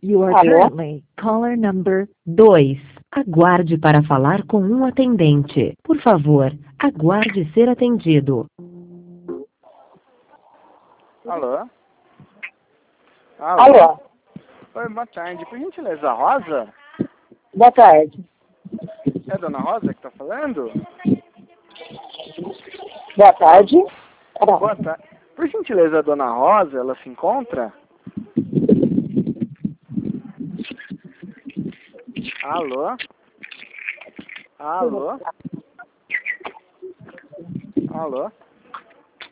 You are Alô? currently caller number 2. Aguarde para falar com um atendente. Por favor, aguarde ser atendido. Alô? Alô? Oi, boa tarde. Por gentileza, Rosa? Boa tarde. É a dona Rosa que tá falando? Boa tarde. Boa tarde. Por gentileza, a dona Rosa, ela se encontra? Alô? Alô? Alô?